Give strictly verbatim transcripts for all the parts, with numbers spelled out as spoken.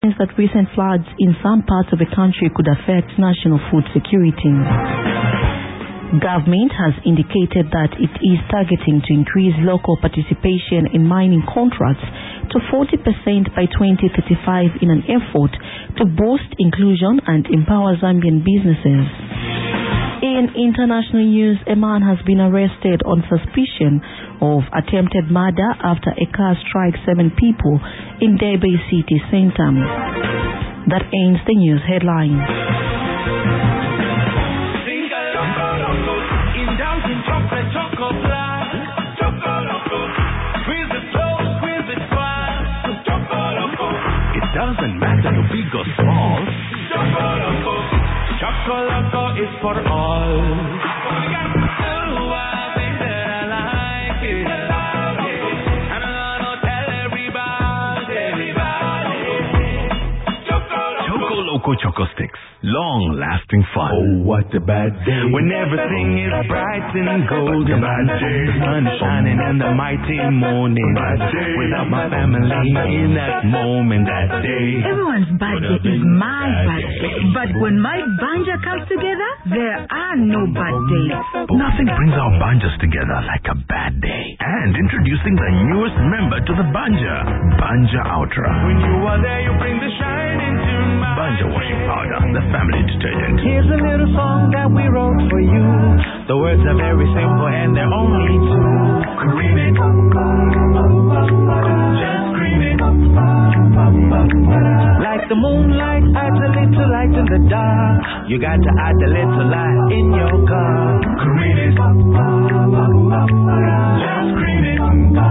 that recent floods in some parts of the country could affect national food security. Government has indicated that it is targeting to increase local participation in mining contracts to forty percent by twenty thirty-five in an effort to boost inclusion and empower Zambian businesses. In international news, a man has been arrested on suspicion of attempted murder after a car struck seven people in Durban city center. That ends the news headlines. It doesn't matter if big or small. Chocolate is for all. Choco Choco Sticks. Long-lasting fun. Oh, what a bad day. When everything is bright and golden. The sun shining in the mighty morning. Without my family in that moment, that day. Everyone's birthday is my birthday. But when my banja comes together, there are no bad days. Nothing brings our banjas together like a bad day. And introducing the newest member to the banja, Banja Ultra. When you are there, you bring the shine into my Banja washing powder, the family detergent. Here's a little song that we wrote for you. The words are very simple and they're only two. Cream it, just cream it. Like the moonlight adds a little light in the dark. You got to add a little light in your car. Cream it, just cream it.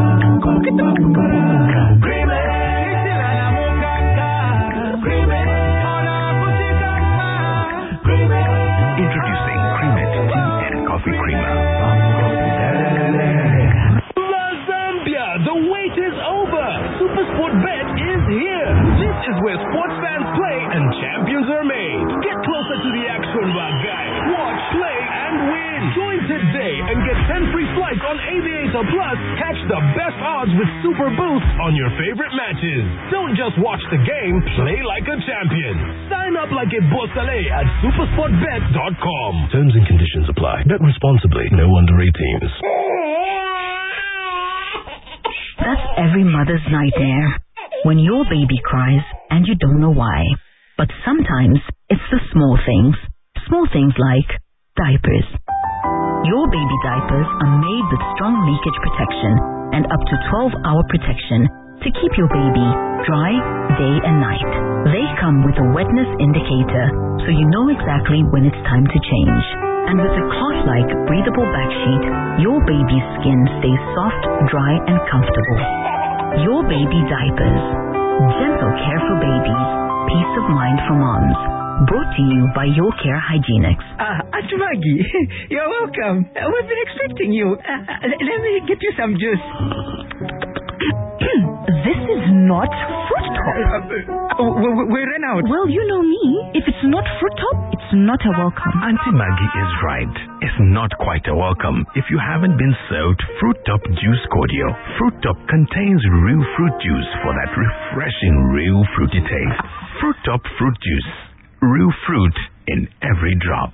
Cream it. Introducing Cream It Tea and Coffee Creamer. Zambia, the wait is over. SuperSport Bet is here. This is where sports fans play and champions are made. Get closer to the action, my guy. Watch, play, and win. Join today and get ten free flights on Aviator Plus. Catch the best odds with Super Boost on your favorite matches. Don't just watch the game, play like a champion. Sign up like a Bosale at supersport bet dot com. Terms and conditions apply. Bet responsibly. No under eighteens. That's every mother's nightmare. When your baby cries and you don't know why. But sometimes it's the small things. Small things like diapers. Your baby diapers are made with strong leakage protection and up to twelve hour protection to keep your baby dry day and night. They come with a wetness indicator so you know exactly when it's time to change. And with a cloth-like breathable backsheet, your baby's skin stays soft, dry, and comfortable. Your baby diapers. Gentle care for babies. Peace of mind for moms. Brought to you by Your Care Hygienics. Ah, Aunt Maggie, you're welcome. Uh, we've been expecting you. Uh, uh, let me get you some juice. This is not Fruit Top. Uh, uh, we, we ran out. Well, you know me. If it's not Fruit Top, it's not a welcome. Auntie Maggie is right. It's not quite a welcome if you haven't been served Fruit Top Juice Cordial. Fruit Top contains real fruit juice for that refreshing, real fruity taste. Fruit Top Fruit Juice. Real fruit in every drop.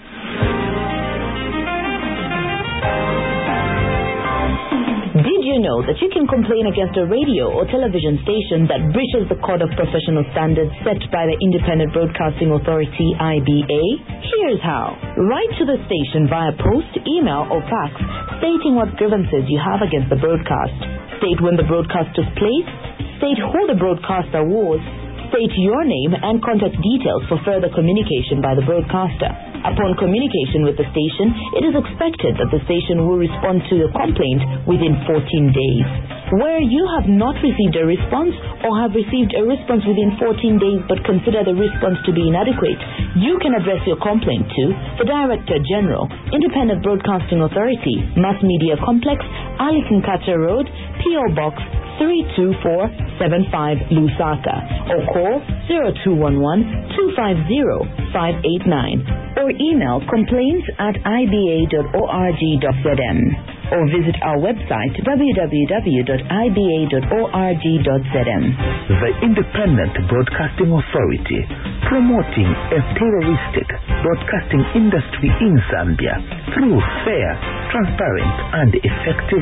Did you know that you can complain against a radio or television station that breaches the Code of Professional Standards set by the Independent Broadcasting Authority, I B A? Here's how. Write to the station via post, email, or fax stating what grievances you have against the broadcast. State when the broadcast took place. State who the broadcaster was. State your name and contact details for further communication by the broadcaster. Upon communication with the station, it is expected that the station will respond to the complaint within fourteen days. Where you have not received a response or have received a response within fourteen days but consider the response to be inadequate, you can address your complaint to the Director General, Independent Broadcasting Authority, Mass Media Complex, Ali Kinkata Road, P O Box three two four seven five Lusaka, or call zero two one one two five zero five eight nine or email complaints at I B A dot org dot Z M. or visit our website w w w dot i b a dot org dot z m. The Independent Broadcasting Authority, promoting a pluralistic broadcasting industry in Zambia through fair, transparent, and effective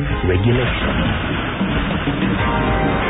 regulation.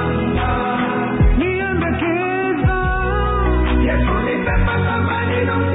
Yes,